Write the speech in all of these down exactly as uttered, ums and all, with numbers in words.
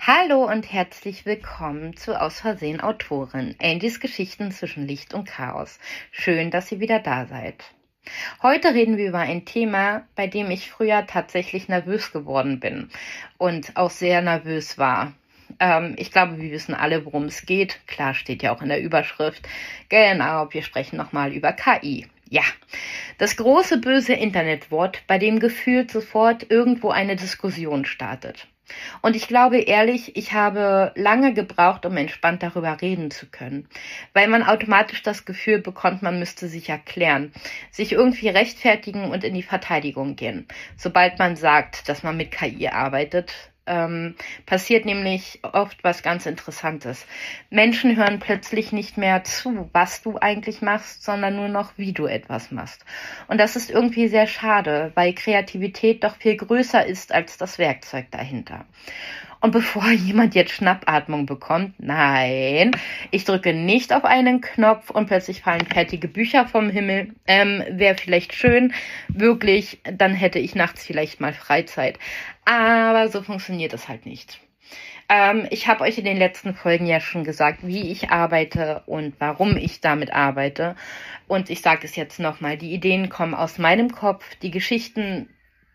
Hallo und herzlich willkommen zu Aus Versehen Autorin, Angies Geschichten zwischen Licht und Chaos. Schön, dass ihr wieder da seid. Heute reden wir über ein Thema, bei dem ich früher tatsächlich nervös geworden bin und auch sehr nervös war. Ähm, ich glaube, wir wissen alle, worum es geht. Klar, steht ja auch in der Überschrift. Genau, wir sprechen nochmal über K I. Ja, das große böse Internetwort, bei dem gefühlt sofort irgendwo eine Diskussion startet. Und ich glaube ehrlich, ich habe lange gebraucht, um entspannt darüber reden zu können, weil man automatisch das Gefühl bekommt, man müsste sich erklären, sich irgendwie rechtfertigen und in die Verteidigung gehen. Sobald man sagt, dass man mit K I arbeitet, ähm, passiert nämlich oft was ganz Interessantes. Menschen hören plötzlich nicht mehr zu, was du eigentlich machst, sondern nur noch, wie du etwas machst. Und das ist irgendwie sehr schade, weil Kreativität doch viel größer ist als das Werkzeug dahinter. Und bevor jemand jetzt Schnappatmung bekommt, nein, ich drücke nicht auf einen Knopf und plötzlich fallen fertige Bücher vom Himmel. Ähm, wäre vielleicht schön, wirklich, dann hätte ich nachts vielleicht mal Freizeit. Aber so funktioniert es halt nicht. Ähm, ich habe euch in den letzten Folgen ja schon gesagt, wie ich arbeite und warum ich damit arbeite. Und ich sage es jetzt nochmal, die Ideen kommen aus meinem Kopf, die Geschichten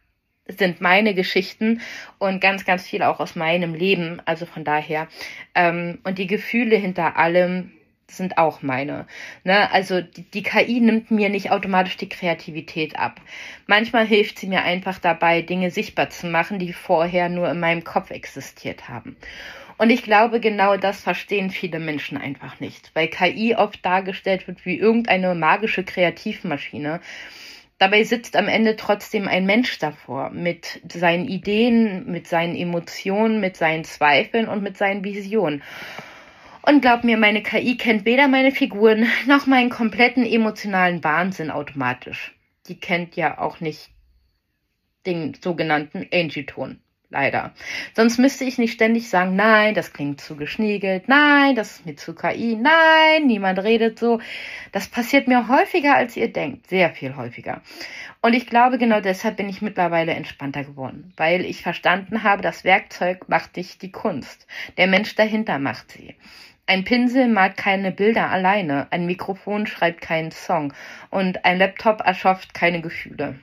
sind meine Geschichten und ganz, ganz viel auch aus meinem Leben. Also von daher. Ähm, und die Gefühle hinter allem sind auch meine. Ne? Also die, die K I nimmt mir nicht automatisch die Kreativität ab. Manchmal hilft sie mir einfach dabei, Dinge sichtbar zu machen, die vorher nur in meinem Kopf existiert haben. Und ich glaube, genau das verstehen viele Menschen einfach nicht, weil K I oft dargestellt wird wie irgendeine magische Kreativmaschine. Dabei sitzt am Ende trotzdem ein Mensch davor, mit seinen Ideen, mit seinen Emotionen, mit seinen Zweifeln und mit seinen Visionen. Und glaub mir, meine K I kennt weder meine Figuren noch meinen kompletten emotionalen Wahnsinn automatisch. Die kennt ja auch nicht den sogenannten Angie-Ton. Leider. Sonst müsste ich nicht ständig sagen, nein, das klingt zu geschniegelt, nein, das ist mir zu K I, nein, niemand redet so. Das passiert mir häufiger, als ihr denkt, sehr viel häufiger. Und ich glaube, genau deshalb bin ich mittlerweile entspannter geworden, weil ich verstanden habe, das Werkzeug macht nicht die Kunst, der Mensch dahinter macht sie. Ein Pinsel malt keine Bilder alleine, ein Mikrofon schreibt keinen Song und ein Laptop erschafft keine Gefühle.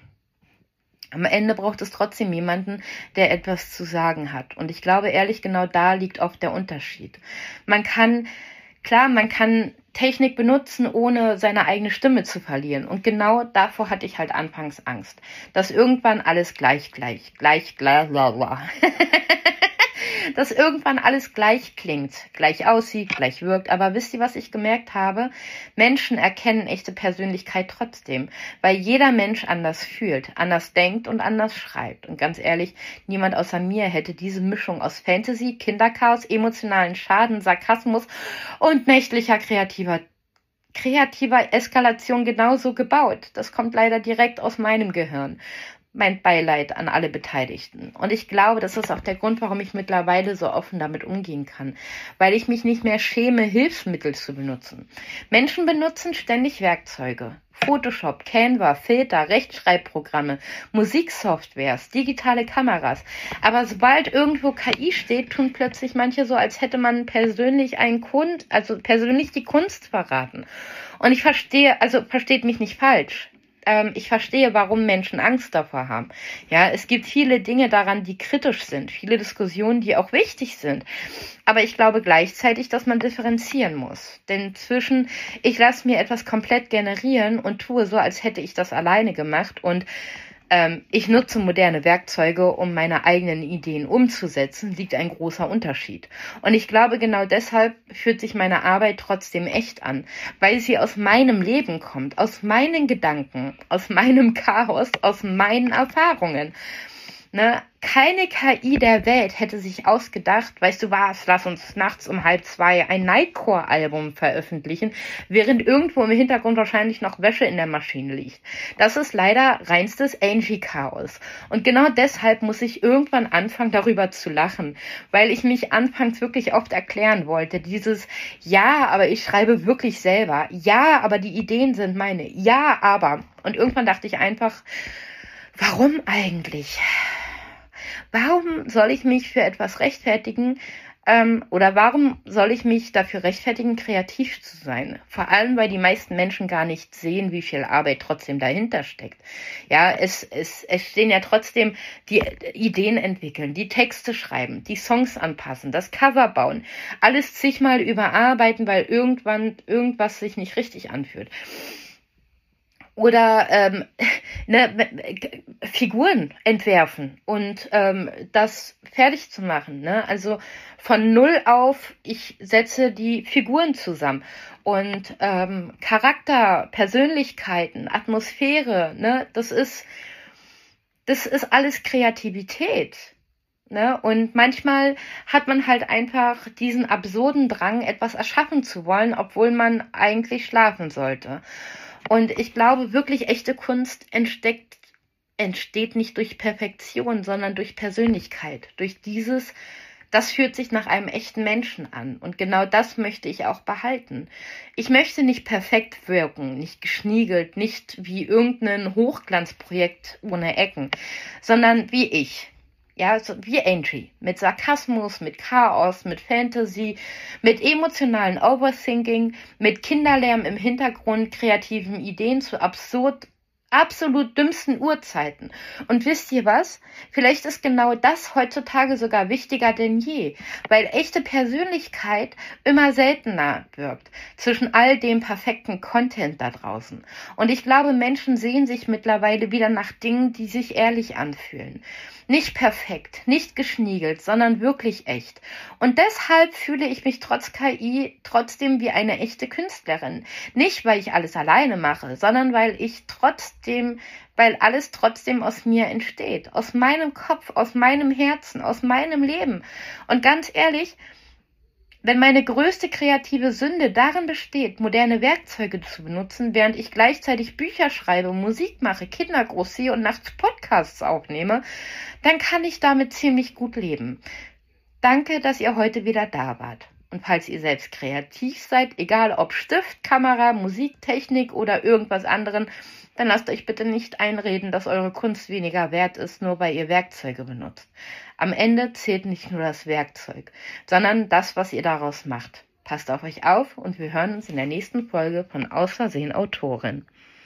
Am Ende braucht es trotzdem jemanden, der etwas zu sagen hat. Und ich glaube ehrlich, genau da liegt oft der Unterschied. Man kann, klar, man kann Technik benutzen, ohne seine eigene Stimme zu verlieren. Und genau davor hatte ich halt anfangs Angst. Dass irgendwann alles gleich, gleich, gleich, gleich, bla, dass irgendwann alles gleich klingt, gleich aussieht, gleich wirkt. Aber wisst ihr, was ich gemerkt habe? Menschen erkennen echte Persönlichkeit trotzdem, weil jeder Mensch anders fühlt, anders denkt und anders schreibt. Und ganz ehrlich, niemand außer mir hätte diese Mischung aus Fantasy, Kinderchaos, emotionalen Schaden, Sarkasmus und nächtlicher kreativer kreativer Eskalation genauso gebaut. Das kommt leider direkt aus meinem Gehirn. Mein Beileid an alle Beteiligten. Und ich glaube, das ist auch der Grund, warum ich mittlerweile so offen damit umgehen kann. Weil ich mich nicht mehr schäme, Hilfsmittel zu benutzen. Menschen benutzen ständig Werkzeuge. Photoshop, Canva, Filter, Rechtschreibprogramme, Musiksoftwares, digitale Kameras. Aber sobald irgendwo K I steht, tun plötzlich manche so, als hätte man persönlich einen Kund, also persönlich die Kunst verraten. Und ich verstehe, also versteht mich nicht falsch. Ich verstehe, warum Menschen Angst davor haben. Ja, es gibt viele Dinge daran, die kritisch sind, viele Diskussionen, die auch wichtig sind. Aber ich glaube gleichzeitig, dass man differenzieren muss. Denn zwischen, ich lasse mir etwas komplett generieren und tue so, als hätte ich das alleine gemacht und ähm, ich nutze moderne Werkzeuge, um meine eigenen Ideen umzusetzen, liegt ein großer Unterschied. Und ich glaube, genau deshalb fühlt sich meine Arbeit trotzdem echt an, weil sie aus meinem Leben kommt, aus meinen Gedanken, aus meinem Chaos, aus meinen Erfahrungen. Ne? Keine K I der Welt hätte sich ausgedacht, weißt du was, lass uns nachts um halb zwei ein Nightcore-Album veröffentlichen, während irgendwo im Hintergrund wahrscheinlich noch Wäsche in der Maschine liegt. Das ist leider reinstes Angie-Chaos. Und genau deshalb muss ich irgendwann anfangen, darüber zu lachen, weil ich mich anfangs wirklich oft erklären wollte, dieses ja, aber ich schreibe wirklich selber, ja, aber die Ideen sind meine, ja, aber. Und irgendwann dachte ich einfach, warum eigentlich? warum soll ich mich für etwas rechtfertigen, ähm, oder warum soll ich mich dafür rechtfertigen, kreativ zu sein? Vor allem, weil die meisten Menschen gar nicht sehen, wie viel Arbeit trotzdem dahinter steckt. Ja, es, es, es stehen ja trotzdem die Ideen entwickeln, die Texte schreiben, die Songs anpassen, das Cover bauen, alles zigmal überarbeiten, weil irgendwann irgendwas sich nicht richtig anfühlt. Oder ähm, ne, Figuren entwerfen und ähm, das fertig zu machen. Ne? Also von null auf, ich setze die Figuren zusammen. Und ähm, Charakter, Persönlichkeiten, Atmosphäre, ne, das ist, das ist alles Kreativität. Ne? Und manchmal hat man halt einfach diesen absurden Drang, etwas erschaffen zu wollen, obwohl man eigentlich schlafen sollte. Und ich glaube, wirklich echte Kunst entsteckt, entsteht nicht durch Perfektion, sondern durch Persönlichkeit. Durch dieses, das fühlt sich nach einem echten Menschen an. Und genau das möchte ich auch behalten. Ich möchte nicht perfekt wirken, nicht geschniegelt, nicht wie irgendein Hochglanzprojekt ohne Ecken, sondern wie ich. Ja, so wie Angie, mit Sarkasmus, mit Chaos, mit Fantasy, mit emotionalen Overthinking, mit Kinderlärm im Hintergrund, kreativen Ideen zu absurd, absolut dümmsten Uhrzeiten. Und wisst ihr was? Vielleicht ist genau das heutzutage sogar wichtiger denn je, weil echte Persönlichkeit immer seltener wirkt zwischen all dem perfekten Content da draußen. Und ich glaube, Menschen sehen sich mittlerweile wieder nach Dingen, die sich ehrlich anfühlen. Nicht perfekt, nicht geschniegelt, sondern wirklich echt. Und deshalb fühle ich mich trotz K I trotzdem wie eine echte Künstlerin. Nicht, weil ich alles alleine mache, sondern weil ich trotzdem, weil alles trotzdem aus mir entsteht. Aus meinem Kopf, aus meinem Herzen, aus meinem Leben. Und ganz ehrlich, wenn meine größte kreative Sünde darin besteht, moderne Werkzeuge zu benutzen, während ich gleichzeitig Bücher schreibe, Musik mache, Kinder großziehe und nachts Podcasts aufnehme, dann kann ich damit ziemlich gut leben. Danke, dass ihr heute wieder da wart. Und falls ihr selbst kreativ seid, egal ob Stift, Kamera, Musik, Technik oder irgendwas anderem, dann lasst euch bitte nicht einreden, dass eure Kunst weniger wert ist, nur weil ihr Werkzeuge benutzt. Am Ende zählt nicht nur das Werkzeug, sondern das, was ihr daraus macht. Passt auf euch auf und wir hören uns in der nächsten Folge von Aus Versehen Autorin.